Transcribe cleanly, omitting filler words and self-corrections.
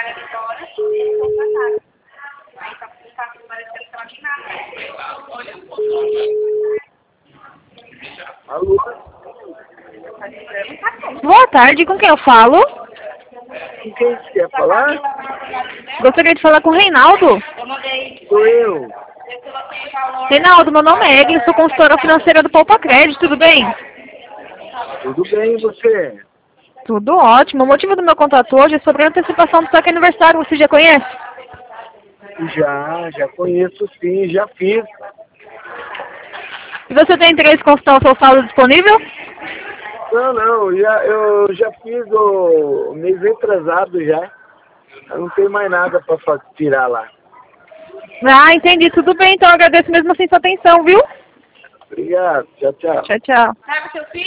Alô? Boa tarde, com quem eu falo? Com quem você quer falar? Gostaria de falar com o Reinaldo. Sou eu. Reinaldo, meu nome é Egli, sou consultora financeira do Poupa Crédito, tudo bem? Tudo bem, e você? Tudo ótimo. O motivo do meu contato hoje é sobre a antecipação do saque aniversário, você já conhece? Já conheço sim, já fiz. E você tem interesse em consultar o seu saldo disponível? Não, eu já fiz o mês retrasado já. Eu não tenho mais nada para tirar lá. Ah, entendi. Tudo bem, então eu agradeço mesmo assim sua atenção, viu? Obrigado, tchau, tchau. Tchau, tchau.